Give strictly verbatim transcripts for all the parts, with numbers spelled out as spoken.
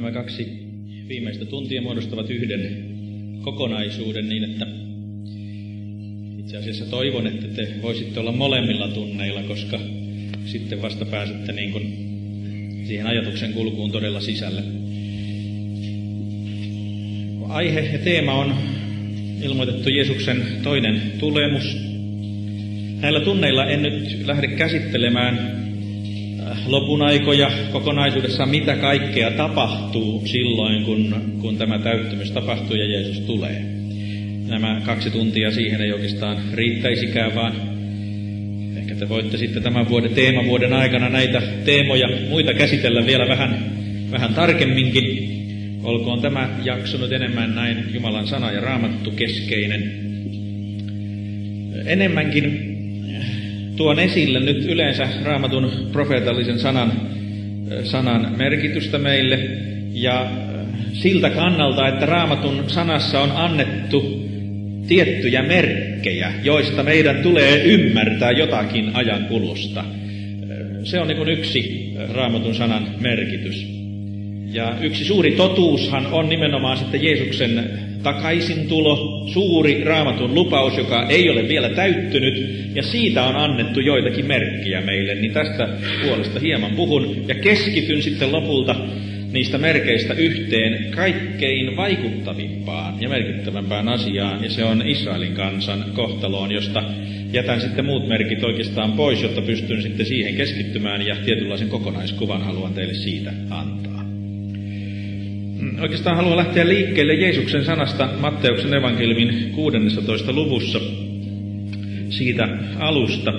nämä kaksi viimeistä tuntia muodostavat yhden kokonaisuuden niin, että itse asiassa toivon, että te voisitte olla molemmilla tunneilla, koska sitten vasta pääsette niin kuin siihen ajatuksen kulkuun todella sisälle. Aihe ja teema on ilmoitettu Jeesuksen toinen tulemus. Näillä tunneilla en nyt lähde käsittelemään lopun aikoja kokonaisuudessaan, mitä kaikkea tapahtuu silloin, kun, kun tämä täyttymys tapahtuu ja Jeesus tulee. Nämä kaksi tuntia siihen ei oikeastaan riittäisikään, vaan ehkä te voitte sitten tämän vuoden teemavuoden aikana näitä teemoja muita käsitellä vielä vähän, vähän tarkemminkin. Olkoon tämä jakso nyt enemmän näin Jumalan sana ja raamattu keskeinen. Enemmänkin tuon esille nyt yleensä raamatun profeetallisen sanan, sanan merkitystä meille ja siltä kannalta, että raamatun sanassa on annettu tiettyjä merkkejä, joista meidän tulee ymmärtää jotakin ajan kulusta. Se on niin kuin yksi raamatun sanan merkitys. Ja yksi suuri totuushan on nimenomaan sitten Jeesuksen takaisintulo, suuri raamatun lupaus, joka ei ole vielä täyttynyt, ja siitä on annettu joitakin merkkejä meille, niin tästä puolesta hieman puhun, ja keskityn sitten lopulta niistä merkeistä yhteen kaikkein vaikuttavimpaan ja merkittävämpään asiaan, ja se on Israelin kansan kohtaloon, josta jätän sitten muut merkit oikeastaan pois, jotta pystyn sitten siihen keskittymään, ja tietynlaisen kokonaiskuvan haluan teille siitä antaa. Oikeastaan haluan lähteä liikkeelle Jeesuksen sanasta Matteuksen evankeliumin kuudennessatoista luvussa, siitä alusta.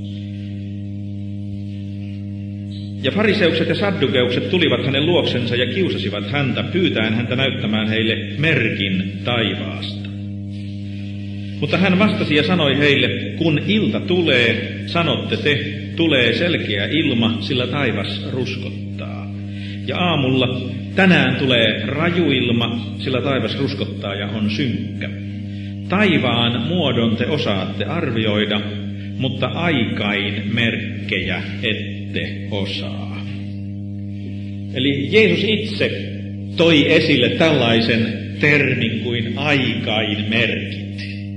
Ja fariseukset ja saddukeukset tulivat hänen luoksensa ja kiusasivat häntä, pyytäen häntä näyttämään heille merkin taivaasta. Mutta hän vastasi ja sanoi heille, kun ilta tulee, sanotte te, tulee selkeä ilma, sillä taivas ruskottaa. Ja aamulla, tänään tulee raju ilma, sillä taivas ruskottaa ja on synkkä. Taivaan muodon te osaatte arvioida, mutta aikain merkkejä ette osaa. Eli Jeesus itse toi esille tällaisen termin kuin aikain merkit.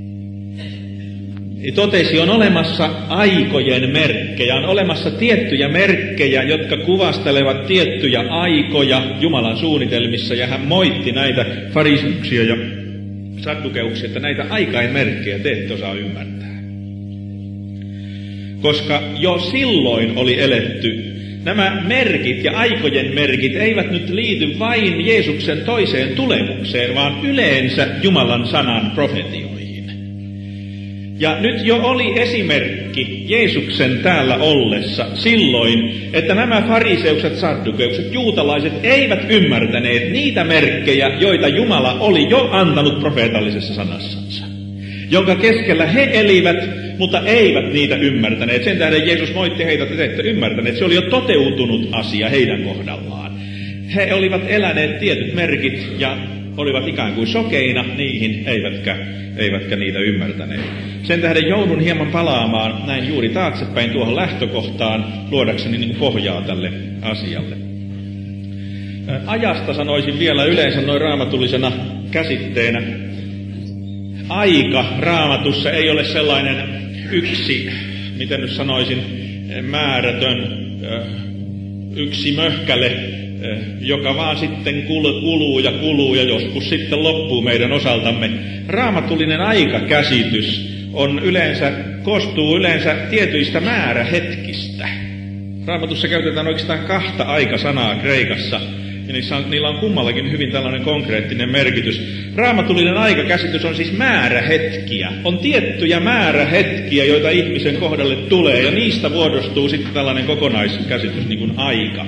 Totesi, on olemassa aikojen merkkejä, on olemassa tiettyjä merkkejä, jotka kuvastelevat tiettyjä aikoja Jumalan suunnitelmissa, ja hän moitti näitä fariseuksia ja saddukeuksia, että näitä aikain merkkejä te ette osaa ymmärtää. Koska jo silloin oli eletty. Nämä merkit ja aikojen merkit eivät nyt liity vain Jeesuksen toiseen tulemukseen, vaan yleensä Jumalan sanan profetioihin. Ja nyt jo oli esimerkki Jeesuksen täällä ollessa silloin, että nämä fariseukset, saddukeukset, juutalaiset eivät ymmärtäneet niitä merkkejä, joita Jumala oli jo antanut profeetallisessa sanassansa, jonka keskellä he elivät, mutta eivät niitä ymmärtäneet. Sen tähden Jeesus moitti heitä, että te ette ymmärtäneet. Se oli jo toteutunut asia heidän kohdallaan. He olivat eläneet tietyt merkit ja olivat ikään kuin sokeina niihin, eivätkä, eivätkä niitä ymmärtäneet. Sen tähden joudun hieman palaamaan näin juuri taaksepäin tuohon lähtökohtaan, luodakseni niin pohjaa tälle asialle. Ajasta sanoisin vielä yleensä noin raamatullisena käsitteenä. Aika Raamatussa ei ole sellainen yksi, miten nyt sanoisin, määrätön, yksi möhkäle, joka vaan sitten kuluu ja kuluu ja joskus sitten loppuu meidän osaltamme. Raamatullinen aikakäsitys on yleensä, koostuu yleensä tietyistä määrähetkistä. Raamatussa käytetään oikeastaan kahta aikasanaa kreikassa, ja niissä on, niillä on kummallakin hyvin tällainen konkreettinen merkitys. Raamatullinen aikakäsitys on siis määrähetkiä. On tiettyjä määrähetkiä, joita ihmisen kohdalle tulee, ja niistä muodostuu sitten tällainen kokonaiskäsitys, niin kuin aika.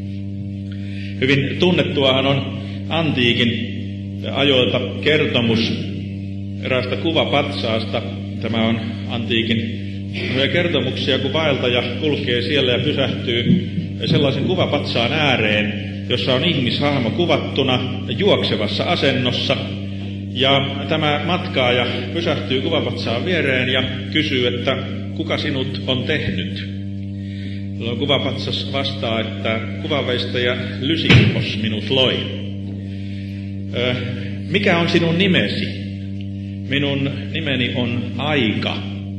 Hyvin tunnettuahan on antiikin ajoilta kertomus eräästä kuvapatsaasta. Tämä on antiikin kertomuksia, kun vaeltaja kulkee siellä ja pysähtyy sellaisen kuvapatsaan ääreen, jossa on ihmishahmo kuvattuna juoksevassa asennossa. Ja tämä matkaaja pysähtyy kuvapatsaan viereen ja kysyy, että kuka sinut on tehnyt? Kuvapatsas vastaa, että kuvanveistäjä Lysippos minut loi. Mikä on sinun nimesi? Minun nimeni on Aika.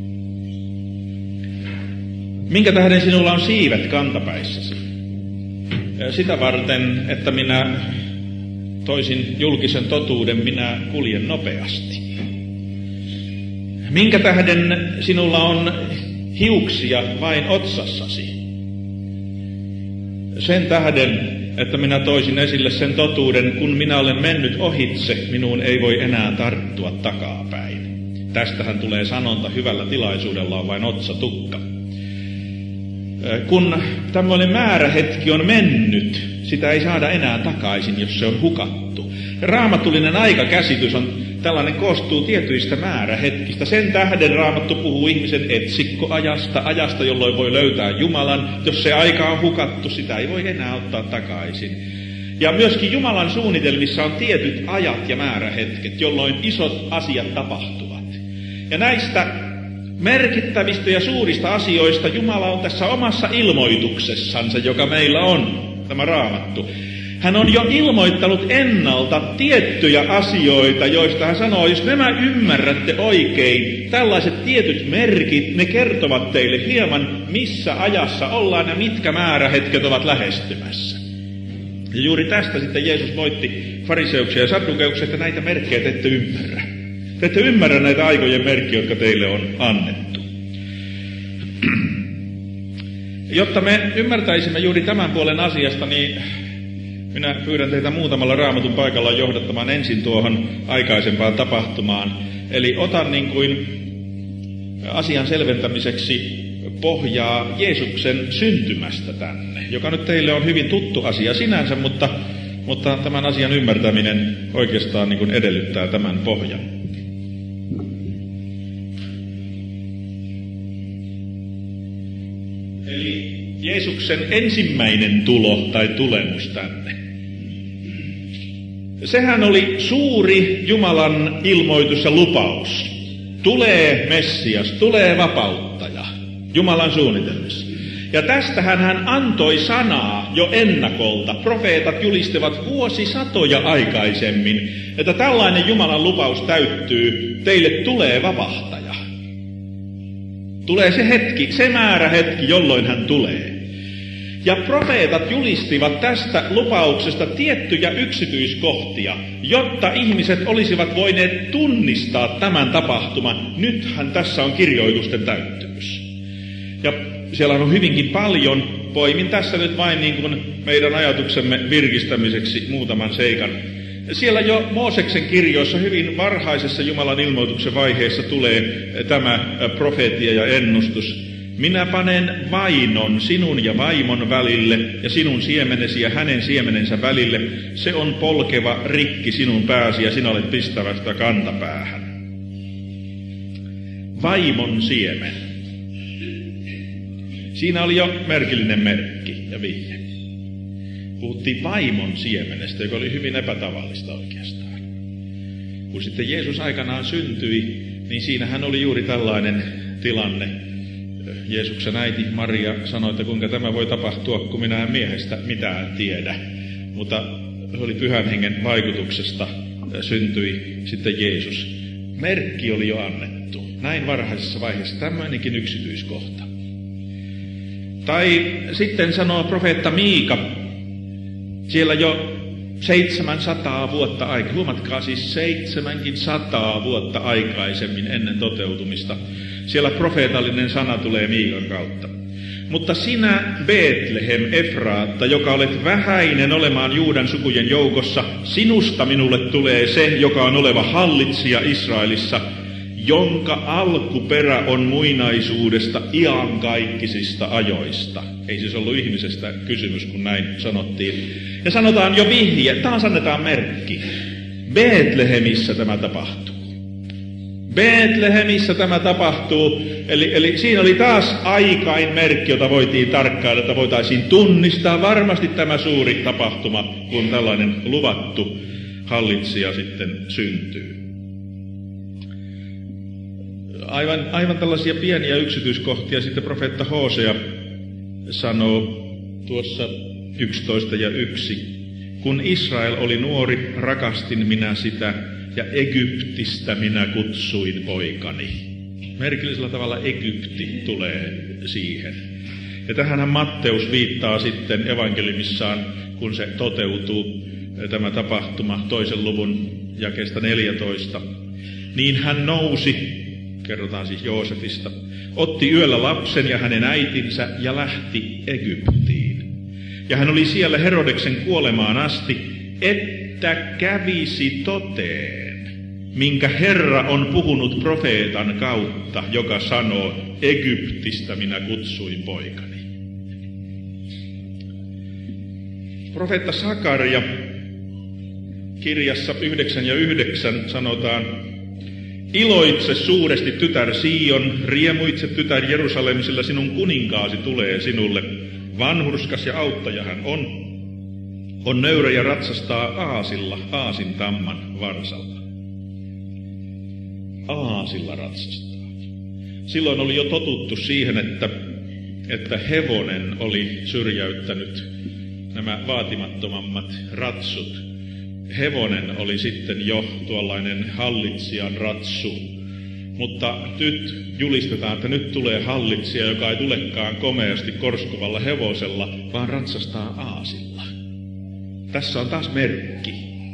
Minkä tähden sinulla on siivet kantapäissäsi? Sitä varten, että minä toisin julkisen totuuden, minä kuljen nopeasti. Minkä tähden sinulla on hiuksia vain otsassasi? Sen tähden, että minä toisin esille sen totuuden, kun minä olen mennyt ohitse, minuun ei voi enää tarttua takapäin. Tästähän tulee sanonta, hyvällä tilaisuudella on vain otsatukka. Kun tämmöinen määrähetki on mennyt, sitä ei saada enää takaisin, jos se on hukattu. Raamatullinen aikakäsitys on tällainen, koostuu tietyistä määrähetkistä. Sen tähden Raamattu puhuu ihmisen etsikkoajasta, ajasta, jolloin voi löytää Jumalan. Jos se aika on hukattu, sitä ei voi enää ottaa takaisin. Ja myöskin Jumalan suunnitelmissa on tietyt ajat ja määrähetket, jolloin isot asiat tapahtuvat. Ja näistä merkittävistä ja suurista asioista Jumala on tässä omassa ilmoituksessansa, joka meillä on, tämä Raamattu. Hän on jo ilmoittanut ennalta tiettyjä asioita, joista hän sanoo, jos nämä ymmärrätte oikein, tällaiset tietyt merkit, ne kertovat teille hieman, missä ajassa ollaan ja mitkä määrähetket ovat lähestymässä. Ja juuri tästä sitten Jeesus moitti fariseuksia ja saddukeuksia, että näitä merkkejä te ette ymmärrä. Te ette ymmärrä näitä aikojen merkkejä, jotka teille on annettu. Jotta me ymmärtäisimme juuri tämän puolen asiasta, niin minä pyydän teitä muutamalla Raamatun paikalla johdattamaan ensin tuohon aikaisempaan tapahtumaan. Eli otan niin kuin asian selventämiseksi pohjaa Jeesuksen syntymästä tänne, joka nyt teille on hyvin tuttu asia sinänsä, mutta, mutta tämän asian ymmärtäminen oikeastaan niin kuin edellyttää tämän pohjan. Eli Jeesuksen ensimmäinen tulo tai tulemus tänne. Sehän oli suuri Jumalan ilmoitus ja lupaus. Tulee Messias, tulee vapauttaja Jumalan suunnitelmissa. Ja tästähän hän antoi sanaa jo ennakolta. Profeetat julistivat vuosisatoja aikaisemmin, että tällainen Jumalan lupaus täyttyy, teille tulee vapahtaja. Tulee se hetki, se määrä hetki, jolloin hän tulee. Ja profeetat julistivat tästä lupauksesta tiettyjä yksityiskohtia, jotta ihmiset olisivat voineet tunnistaa tämän tapahtuman. Nythän tässä on kirjoitusten täyttymys. Ja siellä on hyvinkin paljon. Poimin tässä nyt vain niin kuin meidän ajatuksemme virkistämiseksi muutaman seikan. Siellä jo Mooseksen kirjoissa hyvin varhaisessa Jumalan ilmoituksen vaiheessa tulee tämä profeetia ja ennustus. Minä panen vainon sinun ja vaimon välille ja sinun siemenesi ja hänen siemenensä välille. Se on polkeva rikki sinun pääsi ja sinä olet pistävä sitä kantapäähän. Vaimon siemen. Siinä oli jo merkillinen merkki ja vihje. Puhuttiin vaimon siemenestä, joka oli hyvin epätavallista oikeastaan. Kun sitten Jeesus aikanaan syntyi, niin siinähän oli juuri tällainen tilanne. Jeesuksen äiti Maria sanoi, että kuinka tämä voi tapahtua, kun minä en miehestä mitään tiedä. Mutta se oli Pyhän Hengen vaikutuksesta syntyi sitten Jeesus. Merkki oli jo annettu. Näin varhaisessa vaiheessa tämmöinenkin yksityiskohta. Tai sitten sanoo profeetta Miika, siellä jo seitsemänsataa vuotta aikaa, huomatkaa siis seitsemänkin sataa vuotta aikaisemmin ennen toteutumista. Siellä profeetallinen sana tulee Miikan kautta. Mutta sinä, Betlehem Efraatta, joka olet vähäinen olemaan Juudan sukujen joukossa, sinusta minulle tulee se, joka on oleva hallitsija Israelissa, jonka alkuperä on muinaisuudesta iankaikkisista ajoista. Ei siis ollut ihmisestä kysymys, kun näin sanottiin. Ja sanotaan jo vihje, taas annetaan merkki. Betlehemissä tämä tapahtuu. Betlehemissä tämä tapahtuu, eli, eli siinä oli taas aikain merkki, jota voitiin tarkkailla, että voitaisiin tunnistaa varmasti tämä suuri tapahtuma, kun tällainen luvattu hallitsija sitten syntyy. Aivan, aivan tällaisia pieniä yksityiskohtia sitten profeetta Hosea sanoo tuossa yksitoista ja yksi. Kun Israel oli nuori, rakastin minä sitä, ja Egyptistä minä kutsuin poikani. Merkillisellä tavalla Egypti tulee siihen. Ja tähänhän Matteus viittaa sitten evankeliumissaan, kun se toteutuu, tämä tapahtuma toisen luvun jakeesta neljätoista. Niin hän nousi, kerrotaan siis Joosefista, otti yöllä lapsen ja hänen äitinsä ja lähti Egyptiin. Ja hän oli siellä Herodeksen kuolemaan asti, että kävisi toteen, minkä Herra on puhunut profeetan kautta, joka sanoo, Egyptistä minä kutsuin poikani. Profeetta Sakaria kirjassa yhdeksän ja yhdeksän sanotaan, iloitse suuresti tytär Sion, riemuitse tytär Jerusalem, sillä sinun kuninkaasi tulee sinulle. Vanhurskas ja auttaja hän on, on nöyrä ja ratsastaa aasilla, aasin tamman varsalla. Aasilla ratsastaa. Silloin oli jo totuttu siihen, että, että hevonen oli syrjäyttänyt nämä vaatimattomammat ratsut. Hevonen oli sitten jo tuollainen hallitsijan ratsu, mutta nyt julistetaan, että nyt tulee hallitsija, joka ei tulekaan komeasti korskuvalla hevosella, vaan ratsastaa aasilla. Tässä on taas merkki.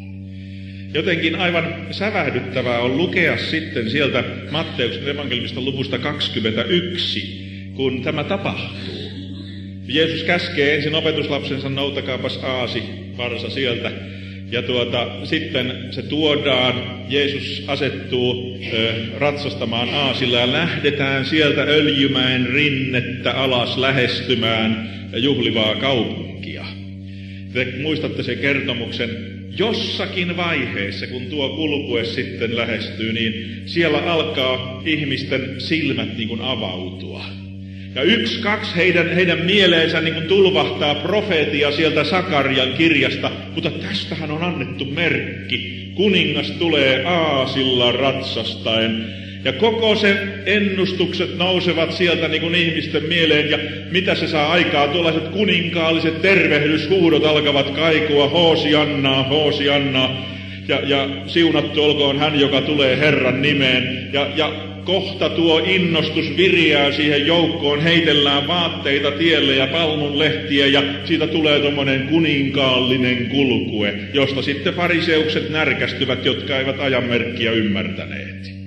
Jotenkin aivan sävähdyttävää on lukea sitten sieltä Matteuksen evankeliumista luvusta kaksikymmentäyksi, kun tämä tapahtuu. Jeesus käskee ensin opetuslapsensa, noutakaapas aasi varsa sieltä. Ja tuota, sitten se tuodaan, Jeesus asettuu ö, ratsastamaan aasilla ja lähdetään sieltä Öljymäen rinnettä alas lähestymään juhlivaa kaupunkia. Te muistatte sen kertomuksen, jossakin vaiheessa, kun tuo kulkue sitten lähestyy, niin siellä alkaa ihmisten silmät niin kuin avautua. Ja yksi, kaksi heidän, heidän mieleensä niin kuin tulvahtaa profeetia sieltä Sakarian kirjasta, mutta tästähän on annettu merkki. Kuningas tulee aasilla ratsastaen. Ja koko se ennustukset nousevat sieltä niin kuin ihmisten mieleen. Ja mitä se saa aikaa? Tuollaiset kuninkaalliset tervehdyshuudot alkavat kaikua. Hoosiannaa, hoosiannaa. Ja, ja siunattu olkoon hän, joka tulee Herran nimeen. Ja, ja kohta tuo innostus viriää siihen joukkoon, heitellään vaatteita tielle ja palmunlehtiä ja siitä tulee tommonen kuninkaallinen kulkue, josta sitten fariseukset närkästyvät, jotka eivät ajanmerkkiä ymmärtäneet.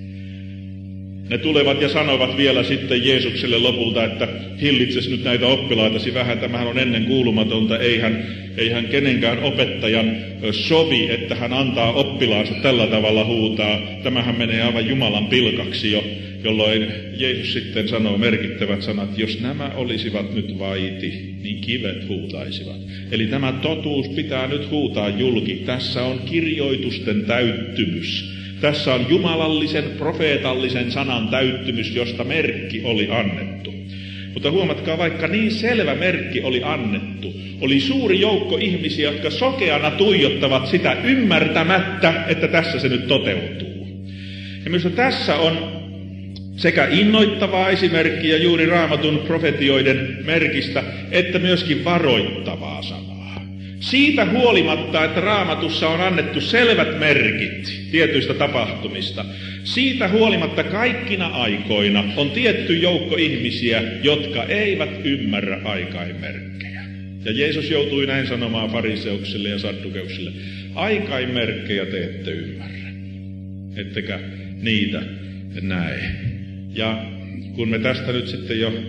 Ne tulevat ja sanovat vielä sitten Jeesukselle lopulta, että hillitses nyt näitä oppilaitasi vähän, tämähän on ennen kuulumatonta, eihän, eihän kenenkään opettajan sovi, että hän antaa oppilaansa tällä tavalla huutaa. Tämähän menee aivan Jumalan pilkaksi jo, jolloin Jeesus sitten sanoo merkittävät sanat, jos nämä olisivat nyt vaiti, niin kivet huutaisivat. Eli tämä totuus pitää nyt huutaa julki. Tässä on kirjoitusten täyttymys. Tässä on jumalallisen, profeetallisen sanan täyttymys, josta merkki oli annettu. Mutta huomatkaa, vaikka niin selvä merkki oli annettu, oli suuri joukko ihmisiä, jotka sokeana tuijottavat sitä ymmärtämättä, että tässä se nyt toteutuu. Ja minusta tässä on sekä innoittavaa esimerkkiä juuri Raamatun profetioiden merkistä, että myöskin varoittavaa sanaa. Siitä huolimatta, että Raamatussa on annettu selvät merkit tietyistä tapahtumista, siitä huolimatta kaikkina aikoina on tietty joukko ihmisiä, jotka eivät ymmärrä aikaimerkkejä. Ja Jeesus joutui näin sanomaan fariseuksille ja saddukeuksille, aikaimerkkejä te ette ymmärrä, ettekä niitä näe. Ja kun me tästä nyt sitten jo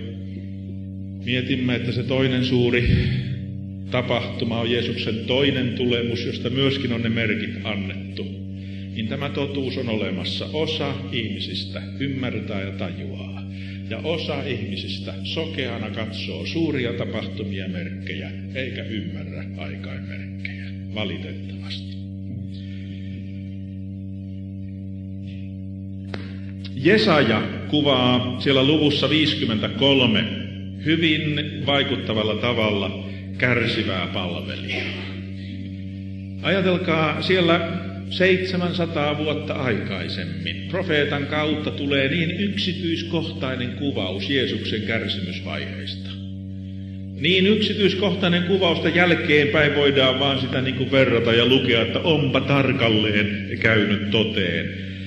mietimme, että se toinen suuri tapahtuma on Jeesuksen toinen tulemus, josta myöskin on ne merkit annettu, niin tämä totuus on olemassa. Osa ihmisistä ymmärtää ja tajuaa, ja osa ihmisistä sokeana katsoo suuria tapahtumia merkkejä, eikä ymmärrä aikaimerkkejä, valitettavasti. Jesaja kuvaa siellä luvussa viisikymmentäkolme hyvin vaikuttavalla tavalla kärsivää palvelijaa. Ajatelkaa, siellä seitsemänsataa vuotta aikaisemmin profeetan kautta tulee niin yksityiskohtainen kuvaus Jeesuksen kärsimysvaiheista. Niin yksityiskohtainen kuvausta jälkeenpäin voidaan vaan sitä niin kuin verrata ja lukea, että onpa tarkalleen käynyt toteen.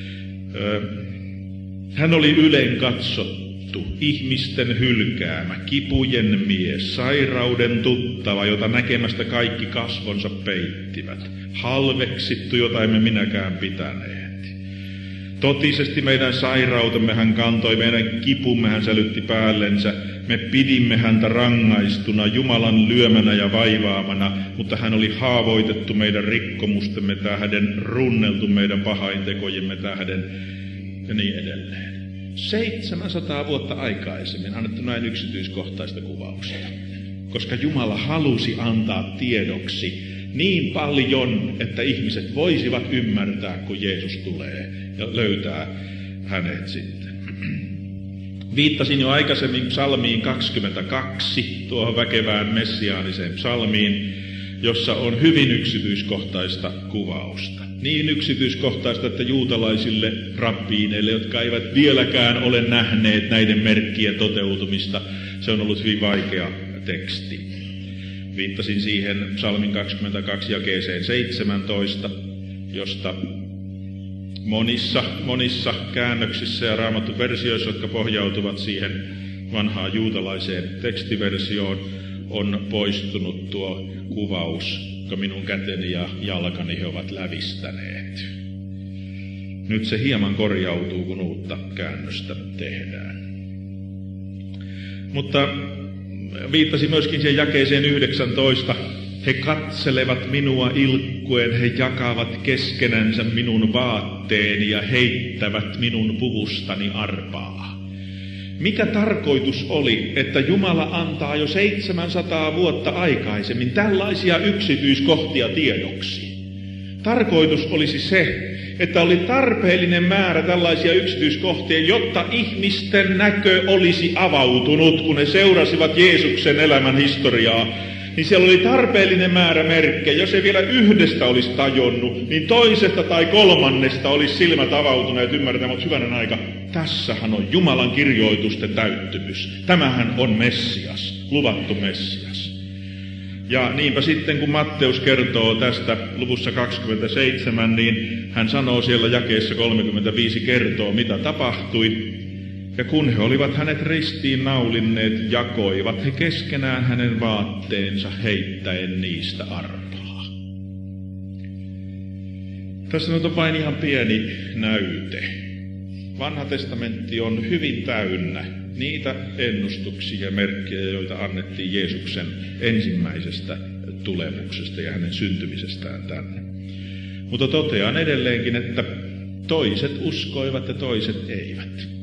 Hän oli ylen katsottu, ihmisten hylkäämä, kipujen mies, sairauden tuttava, jota näkemästä kaikki kasvonsa peittivät, halveksittu, jota emme minäkään pitäneet. Totisesti meidän sairautemme hän kantoi, meidän kipumme hän sälytti päällensä. Me pidimme häntä rangaistuna, Jumalan lyömänä ja vaivaamana, mutta hän oli haavoitettu meidän rikkomustemme tähden, runneltu meidän pahaintekojemme tähden ja niin edelleen. seitsemänsataa vuotta aikaisemmin annettu näin yksityiskohtaista kuvausta, koska Jumala halusi antaa tiedoksi niin paljon, että ihmiset voisivat ymmärtää, kun Jeesus tulee ja löytää hänet sitten. Viittasin jo aikaisemmin psalmiin kaksikymmentäkaksi, tuohon väkevään messiaaniseen psalmiin, jossa on hyvin yksityiskohtaista kuvausta. Niin yksityiskohtaista, että juutalaisille rabbiineille, jotka eivät vieläkään ole nähneet näiden merkkien toteutumista, se on ollut hyvin vaikea teksti. Viittasin siihen psalmin kaksikymmentäkaksi jakeeseen seitsemäntoista, josta monissa, monissa käännöksissä ja raamatun versioissa, jotka pohjautuvat siihen vanhaan juutalaiseen tekstiversioon, on poistunut tuo kuvaus, joka minun käteni ja jalkani he ovat lävistäneet. Nyt se hieman korjautuu, kun uutta käännöstä tehdään. Mutta viittasin myöskin siihen jakeeseen yhdeksäntoista. He katselevat minua ilkkuen, he jakavat keskenänsä minun vaatteeni ja heittävät minun puvustani arpaa. Mikä tarkoitus oli, että Jumala antaa jo seitsemänsataa vuotta aikaisemmin tällaisia yksityiskohtia tiedoksi? Tarkoitus olisi se, että oli tarpeellinen määrä tällaisia yksityiskohtia, jotta ihmisten näkö olisi avautunut, kun he seurasivat Jeesuksen elämän historiaa. Niin siellä oli tarpeellinen määrä merkkejä. Jos ei vielä yhdestä olisi tajonnut, niin toisesta tai kolmannesta olisi silmät avautuneet ymmärtämään, mutta hyvänen aika, tässähän on Jumalan kirjoitusten täyttymys. Tämähän on Messias, luvattu Messias. Ja niinpä sitten, kun Matteus kertoo tästä luvussa kaksikymmentäseitsemän, niin hän sanoo siellä jakeessa kolmekymmentäviisi, kertoo mitä tapahtui. Ja kun he olivat hänet ristiin naulinneet, jakoivat he keskenään hänen vaatteensa heittäen niistä arpaa. Tässä nyt on vain ihan pieni näyte. Vanha testamentti on hyvin täynnä niitä ennustuksia ja merkkejä, joita annettiin Jeesuksen ensimmäisestä tulemuksesta ja hänen syntymisestään tänne. Mutta totean edelleenkin, että toiset uskoivat ja toiset eivät.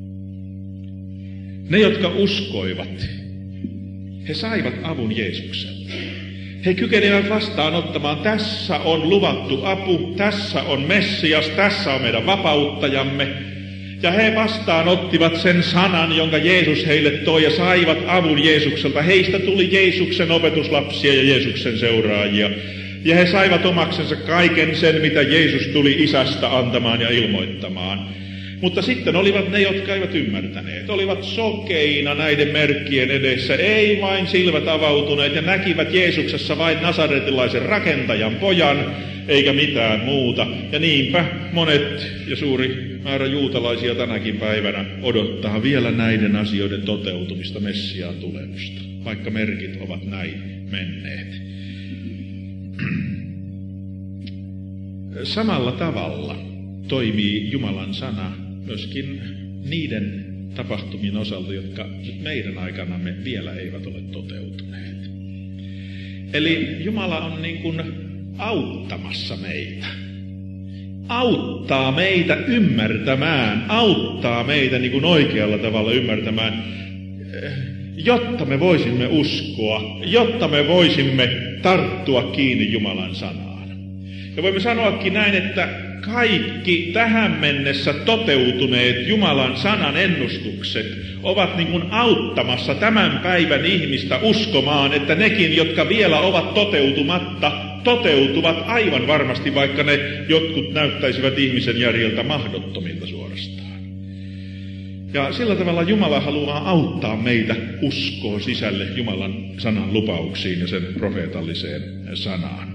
Ne, jotka uskoivat, he saivat avun Jeesukselta. He kykenivät vastaanottamaan, tässä on luvattu apu, tässä on Messias, tässä on meidän vapauttajamme. Ja he vastaanottivat sen sanan, jonka Jeesus heille toi ja saivat avun Jeesukselta. Heistä tuli Jeesuksen opetuslapsia ja Jeesuksen seuraajia. Ja he saivat omaksensa kaiken sen, mitä Jeesus tuli Isästä antamaan ja ilmoittamaan. Mutta sitten olivat ne, jotka eivät ymmärtäneet. Olivat sokeina näiden merkkien edessä, ei vain silmät avautuneet ja näkivät Jeesuksessa vain nasaretilaisen rakentajan pojan, eikä mitään muuta. Ja niinpä monet ja suuri määrä juutalaisia tänäkin päivänä odottaa vielä näiden asioiden toteutumista, Messiaan tulemusta, vaikka merkit ovat näin menneet. Samalla tavalla toimii Jumalan sana myöskin niiden tapahtumien osalta, jotka nyt meidän aikanamme vielä eivät ole toteutuneet. Eli Jumala on niin kuin auttamassa meitä. Auttaa meitä ymmärtämään, auttaa meitä niin kuin oikealla tavalla ymmärtämään, jotta me voisimme uskoa, jotta me voisimme tarttua kiinni Jumalan sanaan. Ja voimme sanoakin näin, että kaikki tähän mennessä toteutuneet Jumalan sanan ennustukset ovat niin kuin auttamassa tämän päivän ihmistä uskomaan, että nekin, jotka vielä ovat toteutumatta, toteutuvat aivan varmasti, vaikka ne jotkut näyttäisivät ihmisen järjeltä mahdottomilta suorastaan. Ja sillä tavalla Jumala haluaa auttaa meitä uskoon sisälle Jumalan sanan lupauksiin ja sen profeetalliseen sanaan.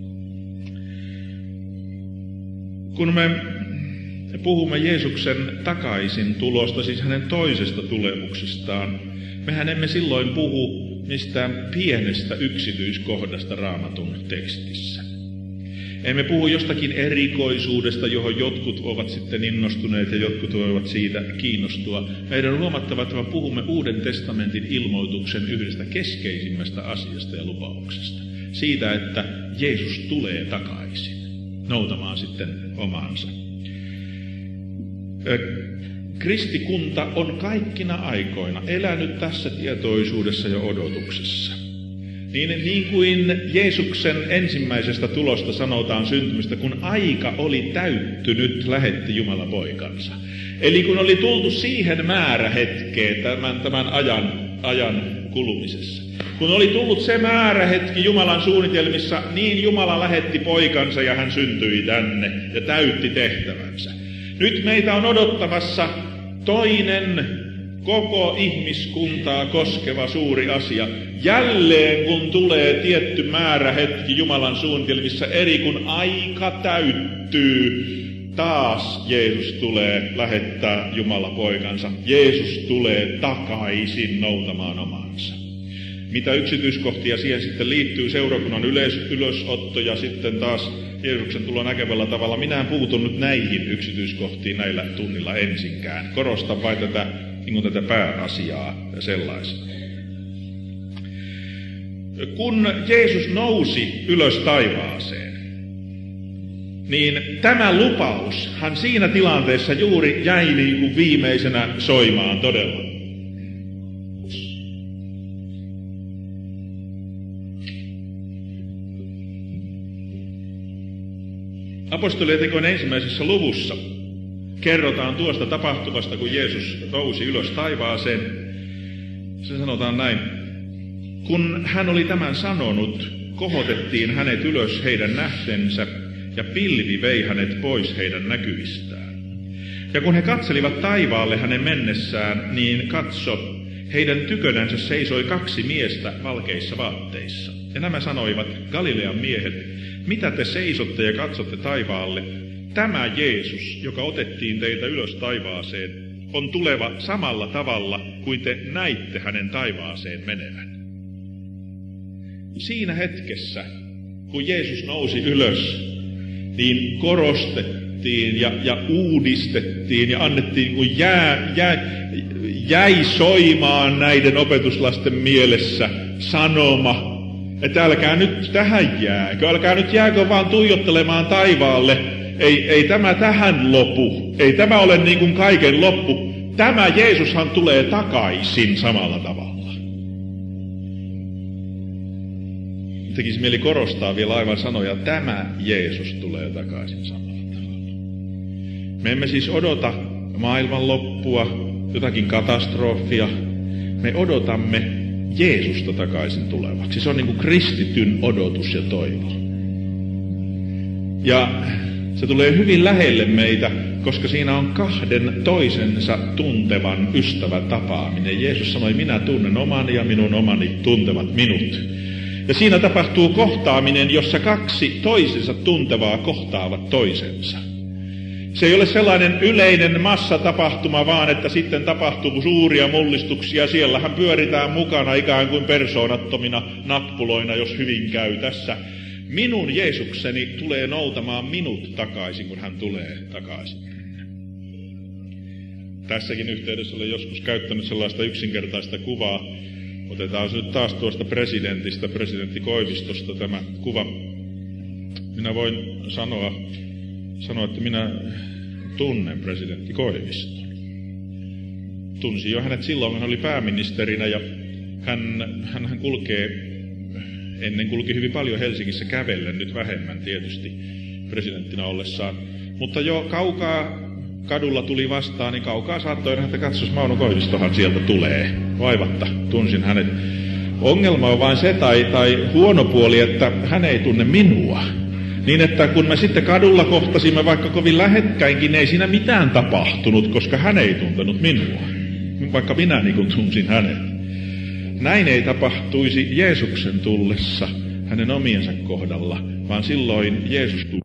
Kun me puhumme Jeesuksen takaisin tulosta, siis hänen toisesta tulemuksestaan, mehän emme silloin puhu mistään pienestä yksityiskohdasta Raamatun tekstissä. Emme puhu jostakin erikoisuudesta, johon jotkut ovat sitten innostuneet ja jotkut voivat siitä kiinnostua. Meidän on huomattava, että me puhumme Uuden testamentin ilmoituksen yhdestä keskeisimmästä asiasta ja lupauksesta. Siitä, että Jeesus tulee takaisin noutamaan sitten omaansa. Kristikunta on kaikkina aikoina elänyt tässä tietoisuudessa ja odotuksessa. Niin, niin kuin Jeesuksen ensimmäisestä tulosta sanotaan syntymistä, kun aika oli täyttynyt, lähetti Jumala poikansa. Eli kun oli tultu siihen määrähetkeen tämän, tämän ajan, ajan kulumisessa. Kun oli tullut se määrähetki Jumalan suunnitelmissa, niin Jumala lähetti poikansa ja hän syntyi tänne ja täytti tehtävänsä. Nyt meitä on odottamassa toinen koko ihmiskuntaa koskeva suuri asia. Jälleen kun tulee tietty määrä hetki Jumalan suunnitelmissa, eri kun aika täyttyy, taas Jeesus tulee lähettää Jumala poikansa. Jeesus tulee takaisin noutamaan omansa. Mitä yksityiskohtia siihen sitten liittyy, seurakunnan yleis- ylösotto ja sitten taas Jeesuksen tulo näkevällä tavalla. Minä en puutu nyt näihin yksityiskohtiin näillä tunnilla ensinkään. Korostan vain tätä, niin kuin tätä pääasiaa sellaisena. Kun Jeesus nousi ylös taivaaseen, niin tämä lupaushan siinä tilanteessa juuri jäi niin kuin viimeisenä soimaan todella. Apostolien tekojen ensimmäisessä luvussa kerrotaan tuosta tapahtumasta, kun Jeesus nousi ylös taivaaseen. Se sanotaan näin. Kun hän oli tämän sanonut, kohotettiin hänet ylös heidän nähtensä, ja pilvi vei hänet pois heidän näkyvistään. Ja kun he katselivat taivaalle hänen mennessään, niin katso, heidän tykönänsä seisoi kaksi miestä valkeissa vaatteissa. Ja nämä sanoivat, Galilean miehet, mitä te seisotte ja katsotte taivaalle? Tämä Jeesus, joka otettiin teiltä ylös taivaaseen, on tuleva samalla tavalla kuin te näitte hänen taivaaseen menevän. Siinä hetkessä, kun Jeesus nousi ylös, niin korostettiin ja, ja uudistettiin ja annettiin, kun jää, jää, jäi soimaan näiden opetuslasten mielessä sanoma, että älkää nyt tähän jääkö, älkää nyt jääkö vaan tuijottelemaan taivaalle. Ei, ei tämä tähän lopu, ei tämä ole niin kuin kaiken loppu. Tämä Jeesushan tulee takaisin samalla tavalla. Tekisi mieli korostaa vielä aivan sanoja, tämä Jeesus tulee takaisin samalla tavalla. Me emme siis odota maailman loppua, jotakin katastrofia. Me odotamme Jeesusta takaisin tulevaksi. Se on niin kuin kristityn odotus ja toivo. Ja se tulee hyvin lähelle meitä, koska siinä on kahden toisensa tuntevan ystävän tapaaminen. Jeesus sanoi, minä tunnen omani ja minun omani tuntevat minut. Ja siinä tapahtuu kohtaaminen, jossa kaksi toisensa tuntevaa kohtaavat toisensa. Se ei ole sellainen yleinen massatapahtuma, vaan että sitten tapahtuu suuria mullistuksia. Siellähän pyöritään mukana ikään kuin persoonattomina nappuloina, jos hyvin käy tässä. Minun Jeesukseni tulee noutamaan minut takaisin, kun hän tulee takaisin. Tässäkin yhteydessä olen joskus käyttänyt sellaista yksinkertaista kuvaa. Otetaan nyt taas tuosta presidentistä, presidentti Koivistosta tämä kuva. Minä voin sanoa, sanoa, että minä tunnen presidentti Koiviston. Tunsin jo hänet silloin, kun hän oli pääministerinä ja hän, hän, hän kulkee, ennen kulki hyvin paljon Helsingissä kävellen, nyt vähemmän tietysti presidenttinä ollessaan. Mutta jo kaukaa kadulla tuli vastaan, niin kaukaa saattoi nähdä, että katsos, Mauno Koivistohan sieltä tulee. Vaivatta, tunsin hänet. Ongelma on vain se, tai, tai huono puoli, että hän ei tunne minua. Niin että kun me sitten kadulla kohtasimme vaikka kovin lähekkäinkin, ei siinä mitään tapahtunut, koska hän ei tuntenut minua. Vaikka minä niin kuin tunsin hänet. Näin ei tapahtuisi Jeesuksen tullessa hänen omiensa kohdalla, vaan silloin Jeesus tuli.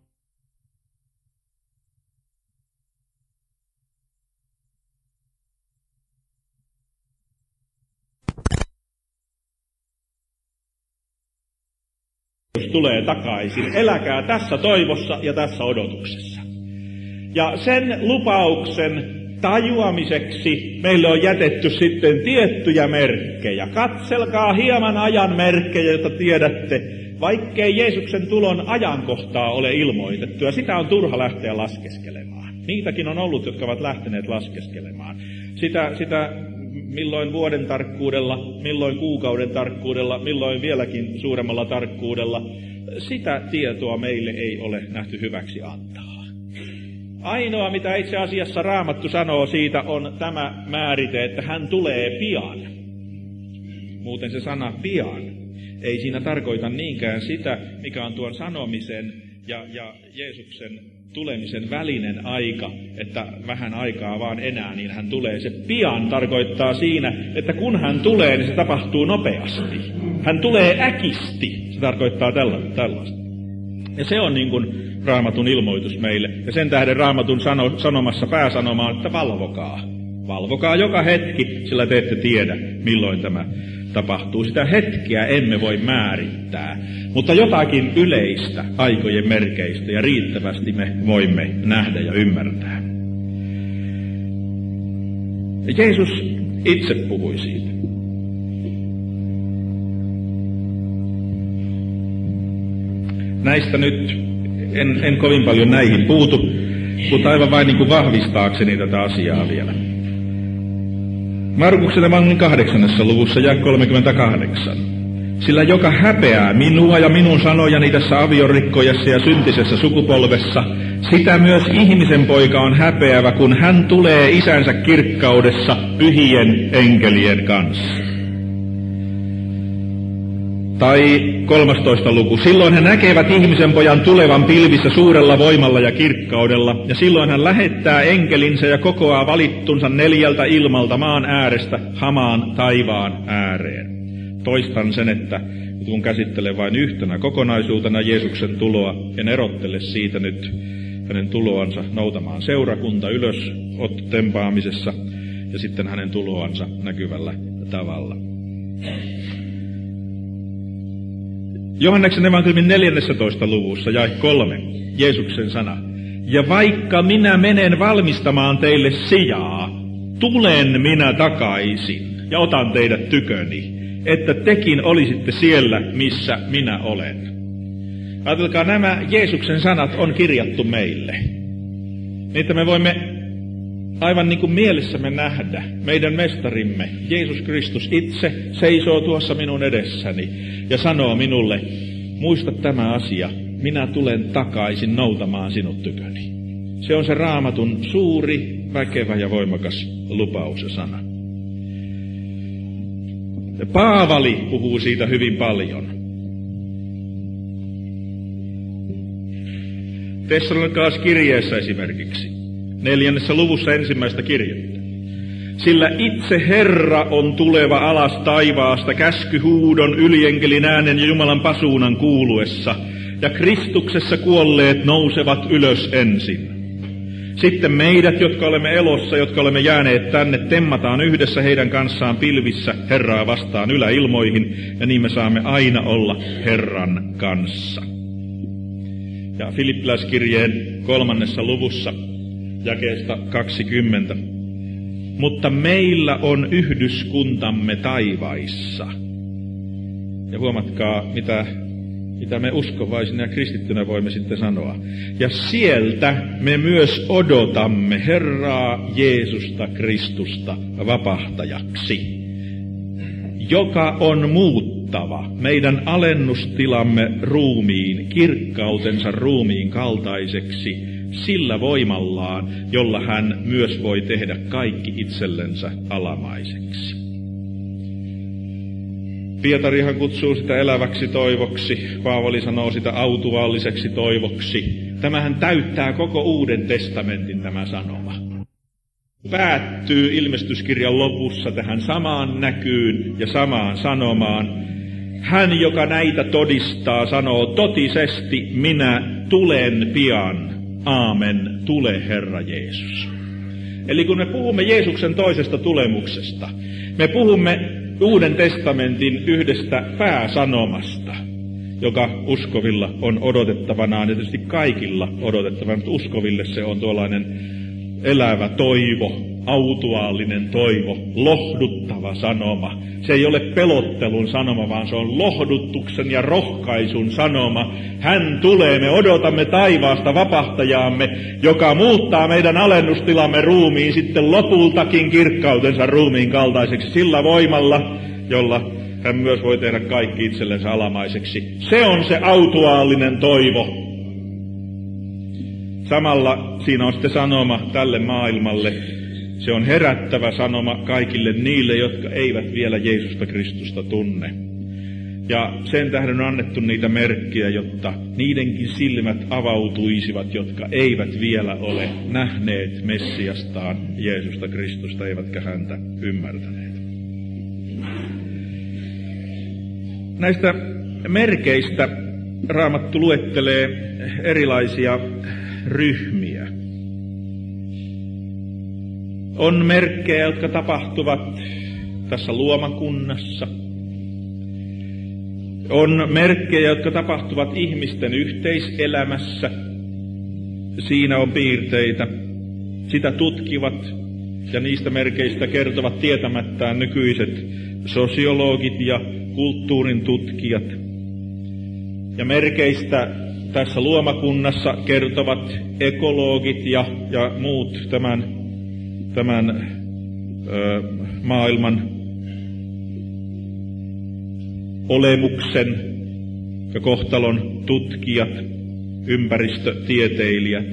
Tulee takaisin. Eläkää tässä toivossa ja tässä odotuksessa. Ja sen lupauksen tajuamiseksi meille on jätetty sitten tiettyjä merkkejä. Katselkaa hieman ajan merkkejä, joita tiedätte, vaikkei Jeesuksen tulon ajankohtaa ole ilmoitettu. Ja sitä on turha lähteä laskeskelemaan. Niitäkin on ollut, jotka ovat lähteneet laskeskelemaan. Sitä, sitä milloin vuoden tarkkuudella, milloin kuukauden tarkkuudella, milloin vieläkin suuremmalla tarkkuudella. Sitä tietoa meille ei ole nähty hyväksi antaa. Ainoa, mitä itse asiassa Raamattu sanoo siitä, on tämä määrite, että hän tulee pian. Muuten se sana pian ei siinä tarkoita niinkään sitä, mikä on tuon sanomisen ja, ja Jeesuksen tulemisen välinen aika, että vähän aikaa vaan enää, niin hän tulee. Se pian tarkoittaa siinä, että kun hän tulee, niin se tapahtuu nopeasti. Hän tulee äkisti. Se tarkoittaa tällaista. Ja se on niin kuin Raamatun ilmoitus meille. Ja sen tähden Raamatun sano, sanomassa pääsanoma on, että valvokaa. Valvokaa joka hetki, sillä te ette tiedä, milloin tämä tapahtuu. Sitä hetkeä emme voi määrittää, mutta jotakin yleistä aikojen merkeistä ja riittävästi me voimme nähdä ja ymmärtää. Ja Jeesus itse puhui siitä. Näistä nyt en, en kovin paljon näihin puutu, mutta aivan vain niin kuin vahvistaakseni tätä asiaa vielä. Markuksen evankeliumin kahdeksannessa luvussa jae kolmekymmentäkahdeksan. Sillä joka häpeää minua ja minun sanojani tässä aviorikkojassa ja syntisessä sukupolvessa, sitä myös ihmisen poika on häpeävä, kun hän tulee isänsä kirkkaudessa pyhien enkelien kanssa. Tai kolmastoista luku. Silloin he näkevät ihmisen pojan tulevan pilvissä suurella voimalla ja kirkkaudella, ja silloin hän lähettää enkelinsä ja kokoaa valittunsa neljältä ilmalta maan äärestä hamaan taivaan ääreen. Toistan sen, että kun käsittelen vain yhtenä kokonaisuutena Jeesuksen tuloa, en erottele siitä nyt hänen tuloansa noutamaan seurakunta ylös tempaamisessa ja sitten hänen tuloansa näkyvällä tavalla. Johanneksen evankeliumin neljännessätoista luvussa jae kolme, Jeesuksen sana. Ja vaikka minä menen valmistamaan teille sijaa, tulen minä takaisin ja otan teidät tyköni, että tekin olisitte siellä, missä minä olen. Ajatelkaa, nämä Jeesuksen sanat on kirjattu meille. Niin, että me voimme aivan niin kuin mielessämme nähdä meidän mestarimme, Jeesus Kristus itse seisoo tuossa minun edessäni ja sanoo minulle, muista tämä asia, minä tulen takaisin noutamaan sinut tyköni. Se on se Raamatun suuri, väkevä ja voimakas lupaus ja sana. Paavali puhuu siitä hyvin paljon. Tessalonikalaiskirjeessä esimerkiksi, neljännessä luvussa ensimmäistä kirjettä. Sillä itse Herra on tuleva alas taivaasta käskyhuudon, ylienkelin äänen ja Jumalan pasuunan kuuluessa, ja Kristuksessa kuolleet nousevat ylös ensin. Sitten meidät, jotka olemme elossa, jotka olemme jääneet tänne, temmataan yhdessä heidän kanssaan pilvissä Herraa vastaan yläilmoihin, ja niin me saamme aina olla Herran kanssa. Ja Filippiläiskirjeen kolmannessa luvussa, jakeesta kaksikymmentä. Mutta meillä on yhdyskuntamme taivaissa. Ja huomatkaa, mitä, mitä me uskovaisina ja kristittynä voimme sitten sanoa. Ja sieltä me myös odotamme Herraa Jeesusta Kristusta vapahtajaksi, joka on muuttava meidän alennustilamme ruumiin, kirkkautensa ruumiin kaltaiseksi, sillä voimallaan, jolla hän myös voi tehdä kaikki itsellensä alamaiseksi. Pietarihan kutsuu sitä eläväksi toivoksi, Paavali sanoo sitä autuaalliseksi toivoksi. Tämähän täyttää koko Uuden testamentin tämä sanoma. Päättyy ilmestyskirjan lopussa tähän samaan näkyyn ja samaan sanomaan. Hän, joka näitä todistaa, sanoo totisesti, minä tulen pian. Aamen, tule Herra Jeesus. Eli kun me puhumme Jeesuksen toisesta tulemuksesta, me puhumme Uuden testamentin yhdestä pääsanomasta, joka uskovilla on odotettavanaan, ja tietysti kaikilla odotettavana, mutta uskoville se on tuollainen elävä toivo, autuaallinen toivo, lohduttava sanoma. Se ei ole pelottelun sanoma, vaan se on lohdutuksen ja rohkaisun sanoma. Hän tulee, me odotamme taivaasta vapahtajaamme, joka muuttaa meidän alennustilamme ruumiin sitten lopultakin kirkkautensa ruumiin kaltaiseksi sillä voimalla, jolla hän myös voi tehdä kaikki itsellensä alamaiseksi. Se on se autuaallinen toivo. Samalla siinä on sitten sanoma tälle maailmalle. Se on herättävä sanoma kaikille niille, jotka eivät vielä Jeesusta Kristusta tunne. Ja sen tähden on annettu niitä merkkejä, jotta niidenkin silmät avautuisivat, jotka eivät vielä ole nähneet Messiastaan, Jeesusta Kristusta, eivätkä häntä ymmärtäneet. Näistä merkeistä Raamattu luettelee erilaisia ryhmiä. On merkkejä, jotka tapahtuvat tässä luomakunnassa. On merkkejä, jotka tapahtuvat ihmisten yhteiselämässä. Siinä on piirteitä. Sitä tutkivat ja niistä merkeistä kertovat tietämättään nykyiset sosiologit ja kulttuurin tutkijat. Ja merkeistä tässä luomakunnassa kertovat ekologit ja, ja muut tämän, tämän ö, maailman olemuksen ja kohtalon tutkijat, ympäristötieteilijät.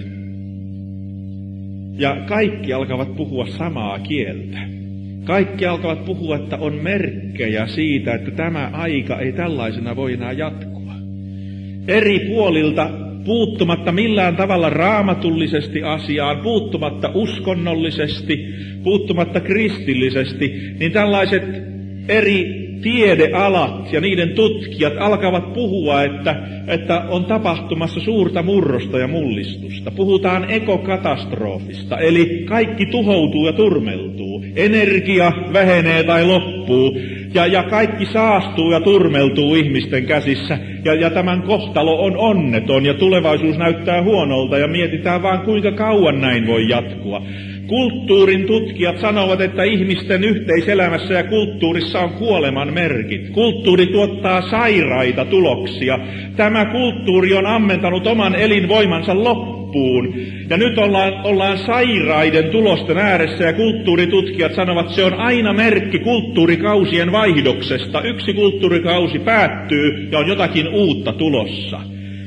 Ja kaikki alkavat puhua samaa kieltä. Kaikki alkavat puhua, että on merkkejä siitä, että tämä aika ei tällaisena voi enää jatkua. Eri puolilta, puuttumatta millään tavalla raamatullisesti asiaan, puuttumatta uskonnollisesti, puuttumatta kristillisesti, niin tällaiset eri tiedealat ja niiden tutkijat alkavat puhua, että, että on tapahtumassa suurta murrosta ja mullistusta. Puhutaan ekokatastrofista, eli kaikki tuhoutuu ja turmeltuu. Energia vähenee tai loppuu, ja, ja kaikki saastuu ja turmeltuu ihmisten käsissä. Ja, ja tämän kohtalo on onneton, ja tulevaisuus näyttää huonolta, ja mietitään vaan, kuinka kauan näin voi jatkua. Kulttuurin tutkijat sanovat, että ihmisten yhteiselämässä ja kulttuurissa on kuoleman merkit. Kulttuuri tuottaa sairaita tuloksia. Tämä kulttuuri on ammentanut oman elinvoimansa loppuun. Ja nyt ollaan, ollaan sairaiden tulosten ääressä, ja kulttuuritutkijat sanovat, että se on aina merkki kulttuurikausien vaihdoksesta. Yksi kulttuurikausi päättyy ja on jotakin uutta tulossa.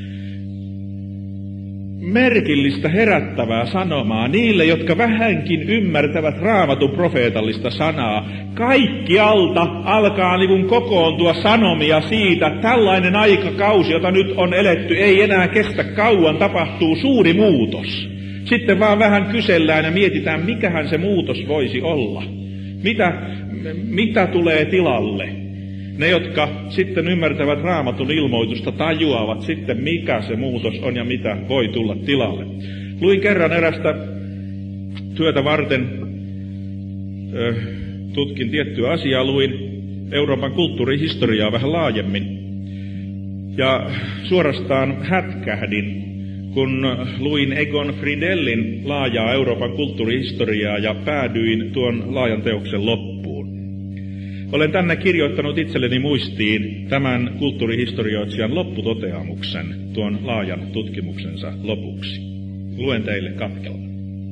Merkillistä herättävää sanomaa niille, jotka vähänkin ymmärtävät Raamatun profeetallista sanaa. Kaikkialta alkaa niin kuin kokoontua sanomia siitä, että tällainen aikakausi, jota nyt on eletty, ei enää kestä kauan, tapahtuu suuri muutos. Sitten vaan vähän kysellään ja mietitään, mikähän se muutos voisi olla. Mitä, mitä tulee tilalle? Ne, jotka sitten ymmärtävät Raamatun ilmoitusta, tajuavat sitten, mikä se muutos on ja mitä voi tulla tilalle. Luin kerran erästä työtä varten, ö, tutkin tiettyä asiaa, luin Euroopan kulttuurihistoriaa vähän laajemmin. Ja suorastaan hätkähdin, kun luin Egon Friedellin laajaa Euroopan kulttuurihistoriaa ja päädyin tuon laajan teoksen loppuun. Olen tänne kirjoittanut itselleni muistiin tämän kulttuurihistorioitsijan lopputoteamuksen tuon laajan tutkimuksensa lopuksi. Luen teille katkelman.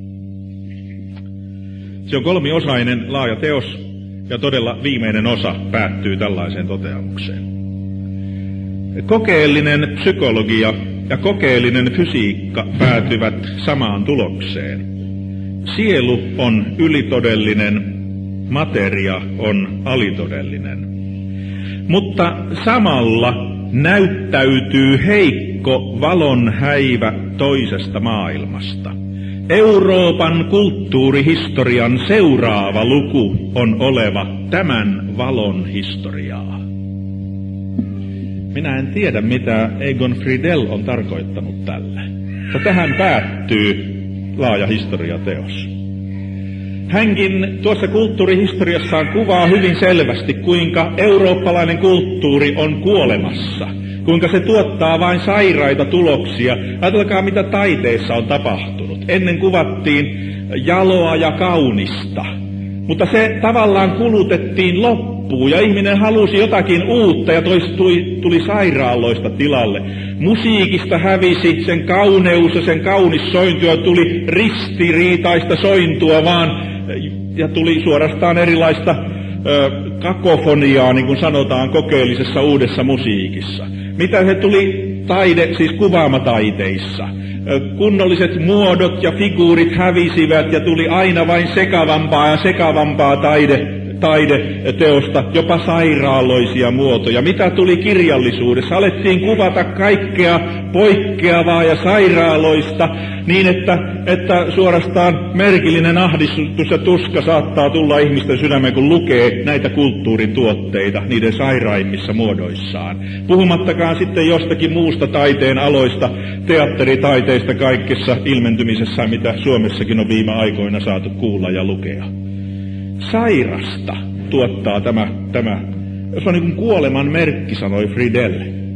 Se on kolmiosainen laaja teos ja todella viimeinen osa päättyy tällaiseen toteamukseen. Kokeellinen psykologia ja kokeellinen fysiikka päätyvät samaan tulokseen. Sielu on ylitodellinen, materia on alitodellinen. mutta samalla näyttäytyy heikko valon häivä toisesta maailmasta. Euroopan kulttuurihistorian seuraava luku on oleva tämän valon historiaa. Minä en tiedä, mitä Egon Friedell on tarkoittanut tällä. Ja tähän päättyy laaja historiateos. Hänkin tuossa kulttuurihistoriassaan kuvaa hyvin selvästi, kuinka eurooppalainen kulttuuri on kuolemassa. Kuinka se tuottaa vain sairaita tuloksia. Ajatelkaa, mitä taiteessa on tapahtunut. Ennen kuvattiin jaloa ja kaunista, mutta se tavallaan kulutettiin loppuun ja ihminen halusi jotakin uutta ja toistui, tuli sairaaloista tilalle. Musiikista hävisi sen kauneus ja sen kaunis sointu ja tuli ristiriitaista sointua vaan ja tuli suorastaan erilaista ö, kakofoniaa, niin kuin sanotaan kokeellisessa uudessa musiikissa. Mitä se tuli taide, siis kuvaamataiteissa? Kunnolliset muodot ja figuurit hävisivät ja tuli aina vain sekavampaa ja sekavampaa taide, taideteosta, jopa sairaaloisia muotoja. Mitä tuli kirjallisuudessa? Alettiin kuvata kaikkea poikkeavaa ja sairaaloista niin, että, että suorastaan merkillinen ahdistus ja tuska saattaa tulla ihmisten sydämeen, kun lukee näitä kulttuurin tuotteita niiden sairaimmissa muodoissaan. Puhumattakaan sitten jostakin muusta taiteen aloista, teatteritaiteista kaikessa ilmentymisessä, mitä Suomessakin on viime aikoina saatu kuulla ja lukea. Sairasta tuottaa tämä, tämä, se on niin kuin kuoleman merkki, sanoi Friedell.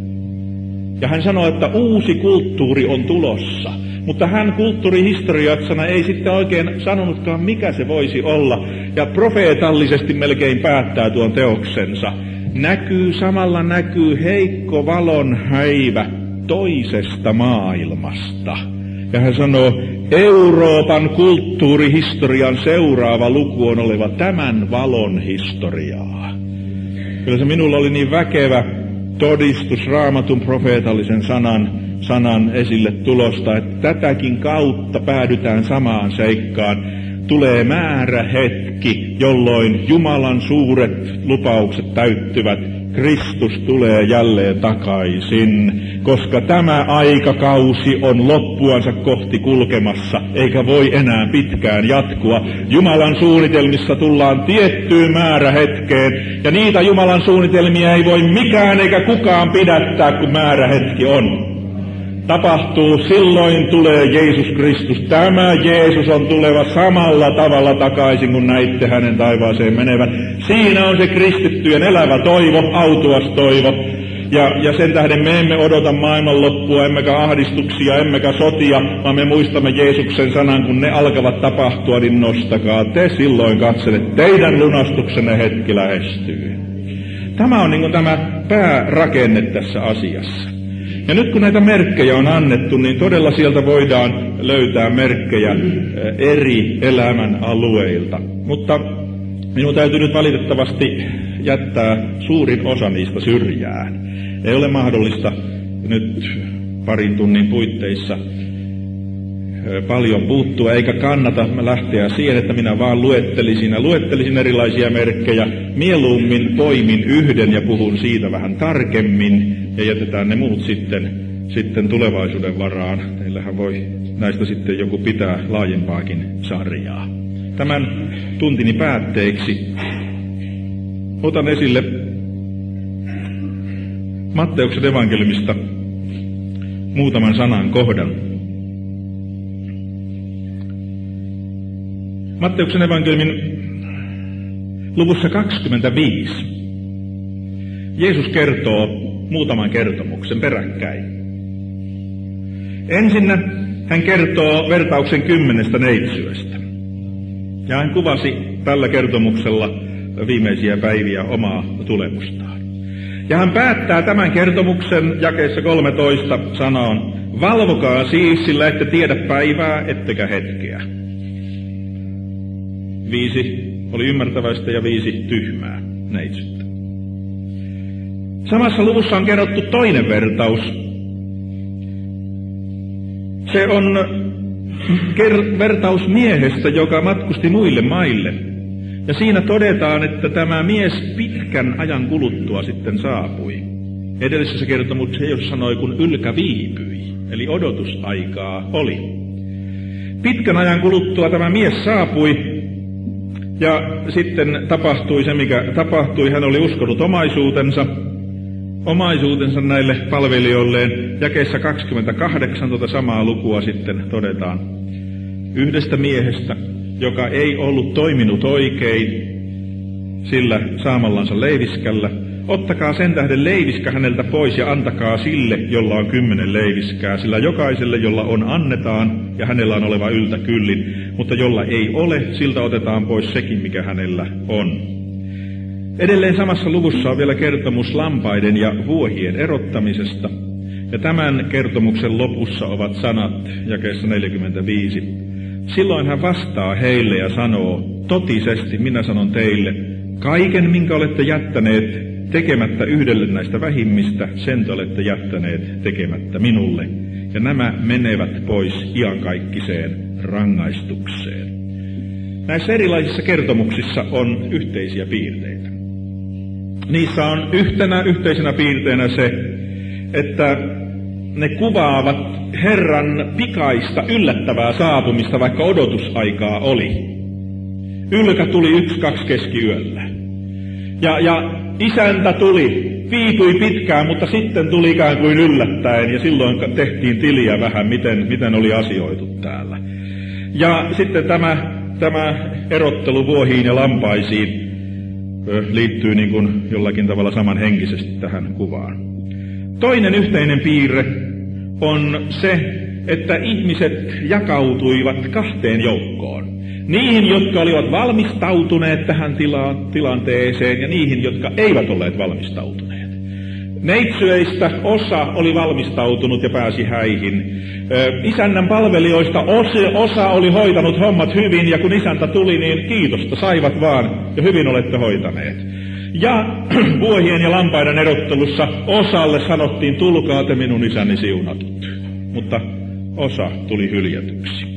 Ja hän sanoi, että uusi kulttuuri on tulossa, mutta hän kulttuurihistoriatsana ei sitten oikein sanonutkaan, mikä se voisi olla, ja profeetallisesti melkein päättää tuon teoksensa. Näkyy, samalla näkyy heikko valon häivä toisesta maailmasta. Ja hän sanoo, Euroopan kulttuurihistorian seuraava luku on oleva tämän valon historiaa. Kyllä se minulla oli niin väkevä todistus Raamatun profeetallisen sanan, sanan esille tulosta, että tätäkin kautta päädytään samaan seikkaan. Tulee määrä hetki, jolloin Jumalan suuret lupaukset täyttyvät. Kristus tulee jälleen takaisin, koska tämä aikakausi on loppuansa kohti kulkemassa, eikä voi enää pitkään jatkua. Jumalan suunnitelmissa tullaan tiettyyn määrähetkeen, ja niitä Jumalan suunnitelmia ei voi mikään eikä kukaan pidättää, kun määrähetki on. Tapahtuu, silloin tulee Jeesus Kristus. Tämä Jeesus on tuleva samalla tavalla takaisin, kun näitte hänen taivaaseen menevän. Siinä on se kristittyjen elävä toivo, autuas toivo. Ja, ja sen tähden me emme odota maailman loppua, emmekä ahdistuksia, emmekä sotia, vaan me muistamme Jeesuksen sanan, kun ne alkavat tapahtua, niin nostakaa te silloin katsele, teidän lunastuksenne hetki lähestyy. Tämä on niin kuin tämä päärakenne tässä asiassa. Ja nyt kun näitä merkkejä on annettu, niin todella sieltä voidaan löytää merkkejä eri elämän alueilta. Mutta minun täytyy nyt valitettavasti jättää suurin osa niistä syrjään. Ei ole mahdollista nyt parin tunnin puitteissa paljon puuttua, eikä kannata lähteä siihen, että minä vaan luettelisin ja luettelisin erilaisia merkkejä. Mieluummin poimin yhden ja puhun siitä vähän tarkemmin ja jätetään ne muut sitten, sitten tulevaisuuden varaan. Teillähän voi näistä sitten joku pitää laajempaakin sarjaa. Tämän tuntini päätteeksi otan esille Matteuksen evankeliumista muutaman sanan kohdan. Matteuksen evankeliumin luvussa kaksikymmentäviisi Jeesus kertoo muutaman kertomuksen peräkkäin. Ensinnä hän kertoo vertauksen kymmenestä neitsyöstä. Ja hän kuvasi tällä kertomuksella viimeisiä päiviä omaa tulemustaan. Ja hän päättää tämän kertomuksen jakeessa kolmetoista sanaan, valvokaa siis, sillä ette tiedä päivää, ettekä hetkeä. Viisi oli ymmärtäväistä ja viisi tyhmää neitsyttä. Samassa luvussa on kerrottu toinen vertaus. Se on ker- vertaus miehestä, joka matkusti muille maille. Ja siinä todetaan, että tämä mies pitkän ajan kuluttua sitten saapui. Edellisessä kertomuksessa Jeesus sanoi, kun ylkä viipyi, eli odotusaikaa oli. Pitkän ajan kuluttua tämä mies saapui, ja sitten tapahtui se, mikä tapahtui. Hän oli uskonut omaisuutensa, omaisuutensa näille palvelijoilleen. Jakeessa kaksikymmentäkahdeksan tuota samaa lukua sitten todetaan yhdestä miehestä, joka ei ollut toiminut oikein sillä saamallansa leiviskällä. Ottakaa sen tähden leiviskä häneltä pois ja antakaa sille, jolla on kymmenen leiviskää, sillä jokaiselle, jolla on, annetaan ja hänellä on oleva yltä kyllin, mutta jolla ei ole, siltä otetaan pois sekin, mikä hänellä on. Edelleen samassa luvussa on vielä kertomus lampaiden ja vuohien erottamisesta, ja tämän kertomuksen lopussa ovat sanat jakeessa neljäkymmentäviisi. Silloin hän vastaa heille ja sanoo, totisesti minä sanon teille, kaiken minkä olette jättäneet tekemättä yhdelle näistä vähimmistä, sen te olette jättäneet tekemättä minulle. Ja nämä menevät pois iankaikkiseen rangaistukseen. Näissä erilaisissa kertomuksissa on yhteisiä piirteitä. Niissä on yhtenä yhteisenä piirteenä se, että ne kuvaavat Herran pikaista yllättävää saapumista, vaikka odotusaikaa oli. Ylkä tuli yksi, kaksi keskiyöllä. Ja, ja isäntä tuli, viipyi pitkään, mutta sitten tuli ikään kuin yllättäen, ja silloin tehtiin tiliä vähän, miten, miten oli asioitu täällä. Ja sitten tämä, tämä erottelu vuohiin ja lampaisiin liittyy niin kuin jollakin tavalla samanhenkisesti tähän kuvaan. Toinen yhteinen piirre on se, että ihmiset jakautuivat kahteen joukkoon. Niihin, jotka olivat valmistautuneet tähän tila- tilanteeseen, ja niihin, jotka eivät olleet valmistautuneet. Neitsyöistä osa oli valmistautunut ja pääsi häihin. Ö, isännän palvelijoista osa, osa oli hoitanut hommat hyvin, ja kun isäntä tuli, niin kiitosta saivat vaan, ja hyvin olette hoitaneet. Ja vuohien ja lampaiden erottelussa osalle sanottiin, tulkaa te minun isäni siunatut. Mutta osa tuli hyljätyksi.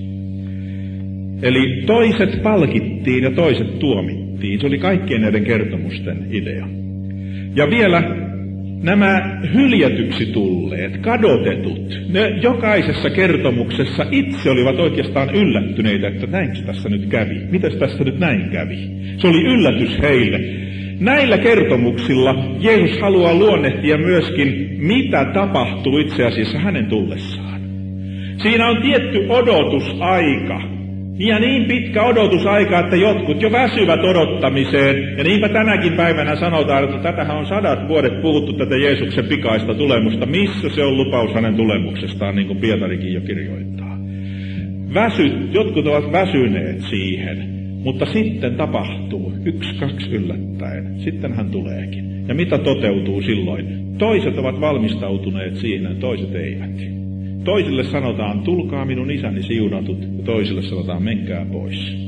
Eli toiset palkittiin ja toiset tuomittiin. Se oli kaikkien näiden kertomusten idea. Ja vielä nämä hyljätyksi tulleet, kadotetut, ne jokaisessa kertomuksessa itse olivat oikeastaan yllättyneitä, että näinkö tässä nyt kävi? Mitäs tässä nyt näin kävi? Se oli yllätys heille. Näillä kertomuksilla Jeesus haluaa luonnehtia myöskin, mitä tapahtuu itse asiassa hänen tullessaan. Siinä on tietty odotusaika. Ja niin pitkä odotusaika, että jotkut jo väsyvät odottamiseen. Ja niinpä tänäkin päivänä sanotaan, että tätähän on sadat vuodet puhuttu tätä Jeesuksen pikaista tulemusta. Missä se on lupaus hänen tulemuksestaan, niin kuin Pietarikin jo kirjoittaa. Väsyt, jotkut ovat väsyneet siihen, mutta sitten tapahtuu yksi, kaksi yllättäen. Sitten hän tuleekin. Ja mitä toteutuu silloin? Toiset ovat valmistautuneet siihen, toiset eivät. Toisille sanotaan, tulkaa minun isäni siunatut, ja toisille sanotaan, menkää pois.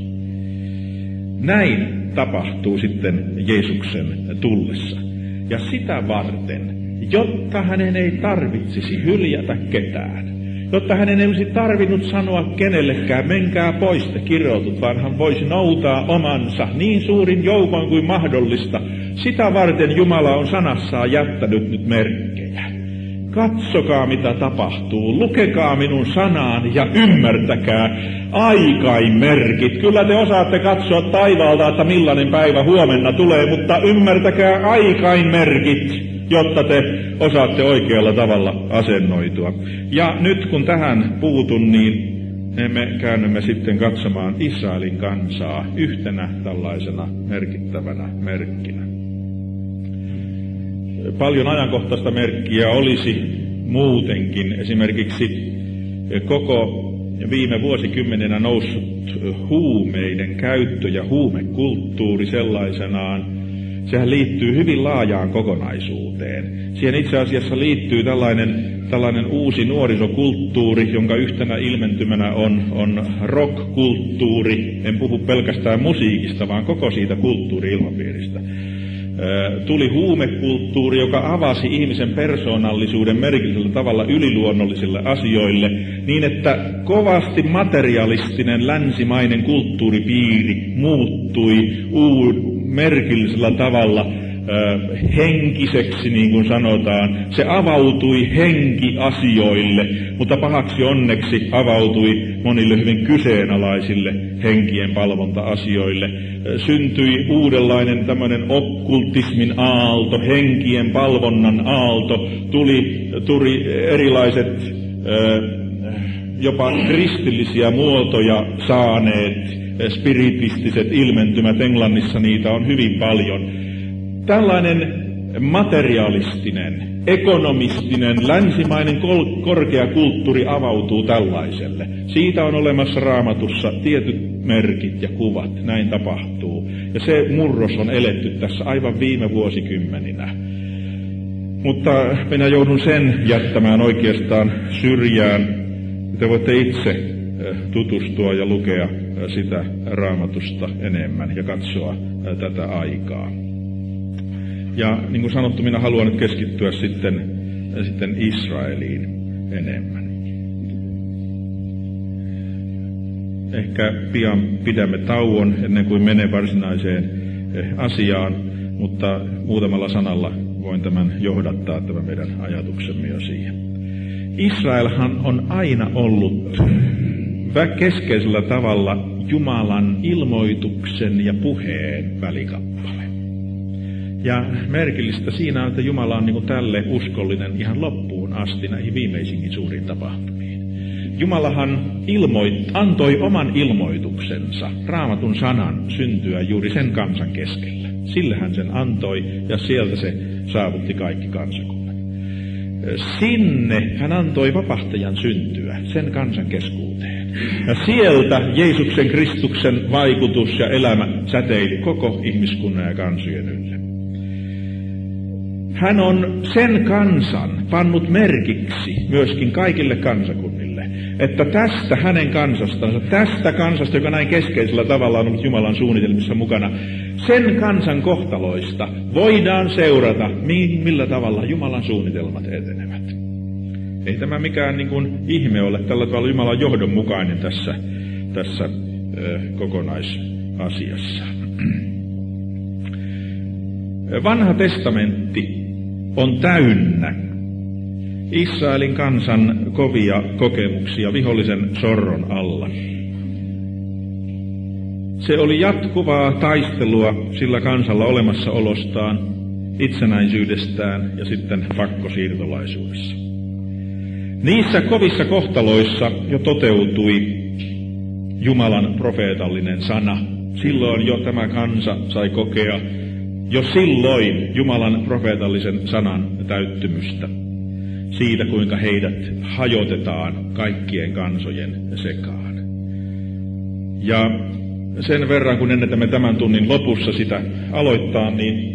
Näin tapahtuu sitten Jeesuksen tullessa. Ja sitä varten, jotta hänen ei tarvitsisi hyljätä ketään, jotta hänen ei olisi tarvinnut sanoa kenellekään, menkää pois te kirjoitut, vaan hän voisi noutaa omansa niin suurin joukon kuin mahdollista. Sitä varten Jumala on sanassaan jättänyt nyt merkkejä. Katsokaa, mitä tapahtuu. Lukekaa minun sanaan ja ymmärtäkää aikainmerkit. Kyllä te osaatte katsoa taivaalta, että millainen päivä huomenna tulee, mutta ymmärtäkää aikainmerkit, jotta te osaatte oikealla tavalla asennoitua. Ja nyt kun tähän puutun, niin me käännymme sitten katsomaan Israelin kansaa yhtenä tällaisena merkittävänä merkkinä. Paljon ajankohtaista merkkiä olisi muutenkin. Esimerkiksi koko viime vuosikymmenenä noussut huumeiden käyttö ja huumekulttuuri sellaisenaan, sehän liittyy hyvin laajaan kokonaisuuteen. Siihen itse asiassa liittyy tällainen, tällainen uusi nuorisokulttuuri, jonka yhtenä ilmentymänä on, on rock-kulttuuri. En puhu pelkästään musiikista, vaan koko siitä kulttuuri-ilmapiiristä. tuli huumekulttuuri, joka avasi ihmisen persoonallisuuden merkillisellä tavalla yliluonnollisille asioille, niin että kovasti materialistinen länsimainen kulttuuripiiri muuttui uud- merkillisellä tavalla henkiseksi, niin kuin sanotaan. Se avautui henkiasioille, mutta pahaksi onneksi avautui monille hyvin kyseenalaisille henkien palvonta-asioille. Syntyi uudenlainen tämmöinen okkultismin aalto, henkien palvonnan aalto, tuli, tuli erilaiset jopa kristillisiä muotoja saaneet spiritistiset ilmentymät. Englannissa niitä on hyvin paljon. Tällainen materialistinen, ekonomistinen, länsimainen kol- korkea kulttuuri avautuu tällaiselle. Siitä on olemassa Raamatussa tietyt merkit ja kuvat. Näin tapahtuu. Ja se murros on eletty tässä aivan viime vuosikymmeninä. Mutta minä joudun sen jättämään oikeastaan syrjään. Te voitte itse tutustua ja lukea sitä Raamatusta enemmän ja katsoa tätä aikaa. Ja niin kuin sanottu, minä haluan nyt keskittyä sitten, sitten Israeliin enemmän. Ehkä pian pidämme tauon ennen kuin menee varsinaiseen asiaan, mutta muutamalla sanalla voin tämän johdattaa, tämän meidän ajatuksemme jo siihen. Israelhan on aina ollut keskeisellä tavalla Jumalan ilmoituksen ja puheen välikappale. Ja merkillistä siinä on, että Jumala on niin kuin tälle uskollinen ihan loppuun asti näihin viimeisinkin suuriin tapahtumiin. Jumalahan ilmoit, antoi oman ilmoituksensa, Raamatun sanan, syntyä juuri sen kansan keskellä. Sillä hän sen antoi ja sieltä se saavutti kaikki kansakunnat. Sinne hän antoi vapahtajan syntyä sen kansan keskuuteen. Ja sieltä Jeesuksen Kristuksen vaikutus ja elämä säteili koko ihmiskunnan ja kansojen ylle. Hän on sen kansan pannut merkiksi myöskin kaikille kansakunnille, että tästä hänen kansastansa, tästä kansasta, joka näin keskeisellä tavalla on ollut Jumalan suunnitelmissa mukana, sen kansan kohtaloista voidaan seurata, millä tavalla Jumalan suunnitelmat etenevät. Ei tämä mikään niin kuin ihme ole, tällä tavalla Jumala on johdonmukainen tässä, tässä ö, kokonaisasiassa. Vanha testamentti on täynnä Israelin kansan kovia kokemuksia vihollisen sorron alla. Se oli jatkuvaa taistelua sillä kansalla olemassaolostaan, itsenäisyydestään ja sitten pakkosiirtolaisuudessa. Niissä kovissa kohtaloissa jo toteutui Jumalan profeetallinen sana. Silloin jo tämä kansa sai kokea jo silloin Jumalan profeetallisen sanan täyttymystä. Siitä, kuinka heidät hajotetaan kaikkien kansojen sekaan. Ja sen verran, kun ennätämme tämän tunnin lopussa sitä aloittaa, niin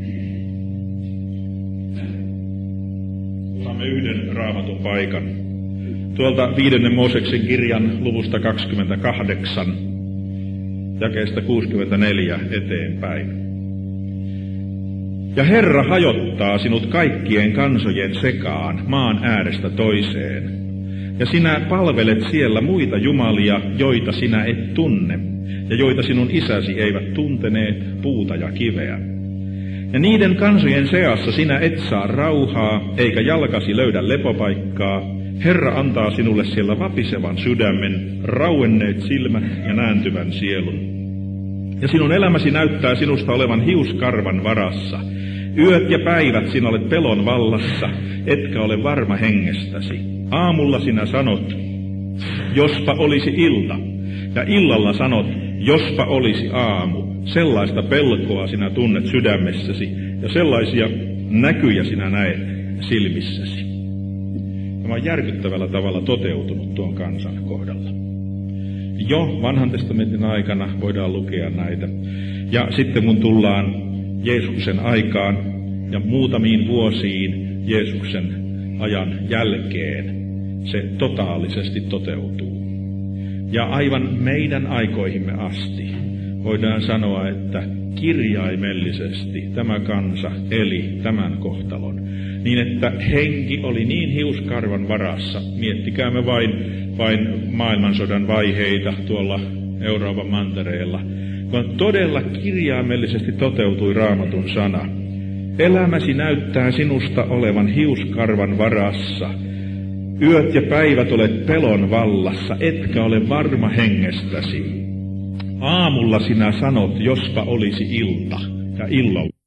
saamme yhden Raamatun paikan. Tuolta viidennen Mooseksen kirjan luvusta kaksikymmentäkahdeksan, jakeesta kuusikymmentäneljä eteenpäin. Ja Herra hajottaa sinut kaikkien kansojen sekaan maan äärestä toiseen. Ja sinä palvelet siellä muita jumalia, joita sinä et tunne, ja joita sinun isäsi eivät tunteneet, puuta ja kiveä. Ja niiden kansojen seassa sinä et saa rauhaa, eikä jalkasi löydä lepopaikkaa. Herra antaa sinulle siellä vapisevan sydämen, rauenneet silmät ja nääntyvän sielun. Ja sinun elämäsi näyttää sinusta olevan hiuskarvan varassa. Yöt ja päivät sinä olet pelon vallassa, etkä ole varma hengestäsi. Aamulla sinä sanot, jospa olisi ilta, ja illalla sanot, jospa olisi aamu. Sellaista pelkoa sinä tunnet sydämessäsi, ja sellaisia näkyjä sinä näet silmissäsi. Tämä on järkyttävällä tavalla toteutunut tuon kansan kohdalla. Jo vanhan testamentin aikana voidaan lukea näitä. Ja sitten kun tullaan Jeesuksen aikaan ja muutamiin vuosiin Jeesuksen ajan jälkeen, se totaalisesti toteutuu. Ja aivan meidän aikoihimme asti voidaan sanoa, että kirjaimellisesti tämä kansa eli tämän kohtalon, niin että henki oli niin hiuskarvan varassa. Miettikäämme vain, vain maailmansodan vaiheita tuolla Euroopan mantereella, kun todella kirjaimellisesti toteutui Raamatun sana. Elämäsi näyttää sinusta olevan hiuskarvan varassa. Yöt ja päivät olet pelon vallassa, etkä ole varma hengestäsi. Aamulla sinä sanot, jospa olisi ilta ja illalla.